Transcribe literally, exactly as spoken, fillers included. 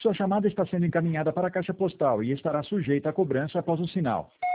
Sua chamada está sendo encaminhada para a caixa postal e estará sujeita a cobrança após o sinal.